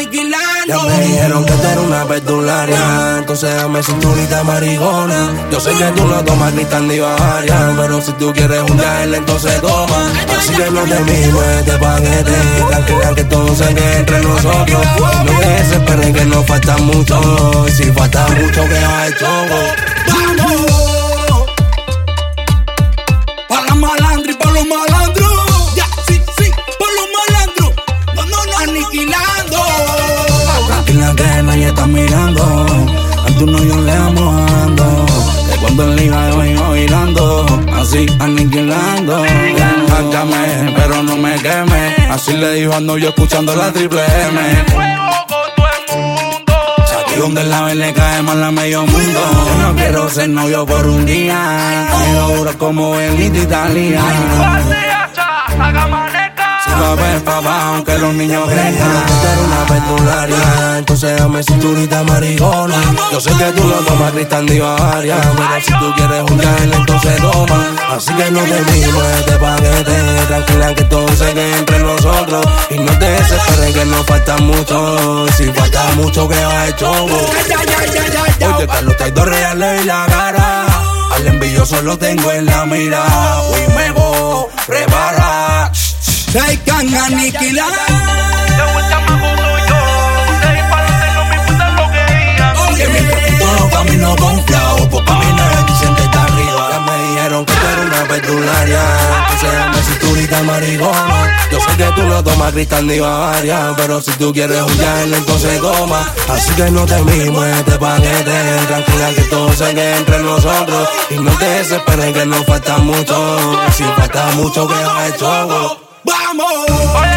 aniquilando. Ya me dijeron que tú eres una perdularia, entonces dame cinturita maricona. Yo sé que tú no tomas cristal ni bavaria, pero si tú quieres un yael, entonces toma. Así que no te mimo este paquete, tranquila que todo se quede entre nosotros. No te desesperes que nos falta mucho, y si falta mucho que va el choco. ¡Vamos! Pa' la malandra y pa' los malandros. Ya, sí, pa' los malandros. No, aniquilando. Tranquila que nadie está mirando, a tu novio le vamos dando. Que cuando en liga yo vengo bailando, así aniquilando. Sácame, pero no me queme, así le dijo al novio escuchando la triple M. Donde la vez le cae mal a medio mundo. Yo no quiero ser novio por un día, quiero durar como Benito Italia. Si papá es papá, aunque los niños crezcan. Tú eres una perdularia, entonces dame cinturita maricona. Yo sé que tú no tomas cristal ni bavaria, pero si tú quieres un yael, entonces toma. Así que no te mimo este paquete, tranquila que todo se quede entre nosotros. Y no te desesperes que nos falta mucho, si falta mucho que va el choco. Oye, que los traidores reales y la cara, al envidioso lo tengo en la mira. Hoy me voy, prepara. Se can aniquilar. Que mi todo camino confiado, por caminar dicen que está arriba. Ya me dijeron que tú eres una perdularia, entonces dame cinturita maricona. Yo sé que tú no tomas cristal ni bavaria, pero si tú quieres un yael, entonces toma. Así que no te mimo este paquete, tranquila que todo se quede entre nosotros. Y no te desesperes que nos falta mucho, si falta mucho que va el choco. ¡Vamos!